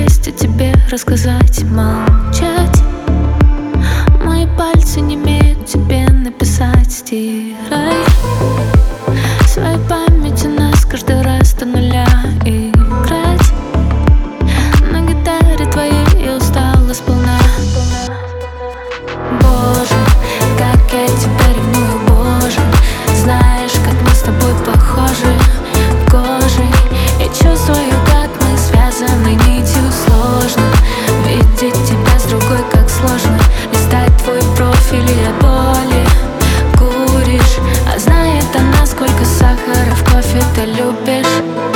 есть о тебе рассказать, молчать. Мои пальцы не имеют тебе написать, стирай свою память, у нас каждый раз до нуля играть. На гитаре твоей я устала сполна. Боже, как я тебя ревную, Боже. Знаешь, как мы с тобой похожи кожей. Я чувствую, как мы связаны нитью. Сложно видеть тебя с другой, как сложно листать твой профиль и от боли куришь. А знает она, сколько сахара в кофе ты любишь.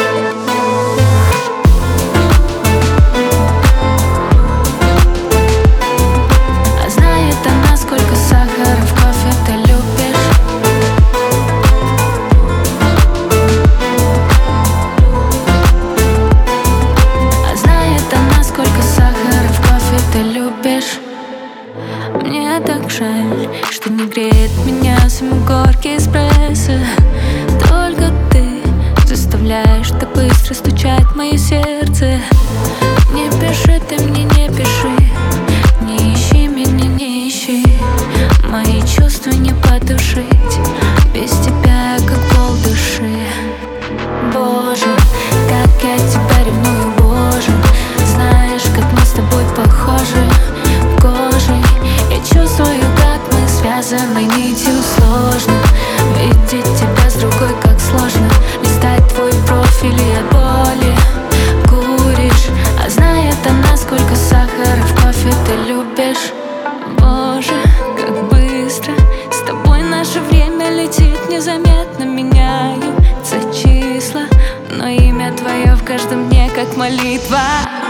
Мне так жаль, что не греет меня самый горький эспрессо. Только ты заставляешь так быстро стучать мое сердце. Не пиши ты мне, не пиши, не ищи меня, не ищи. Мои чувства не потушить, без тебя я как пол души. Боже, как я тебя ревную, Боже. Знаешь, как мы с тобой похожи кожей. Я чувствую, как мы связаны нитью. Сложно видеть тебя с другой, как сложно листать твой профиль и от боли куришь. А знает она, сколько сахара в кофе ты любишь. Боже, как быстро с тобой наше время летит незаметно. Меняются числа, но имя твое в каждом дне как молитва.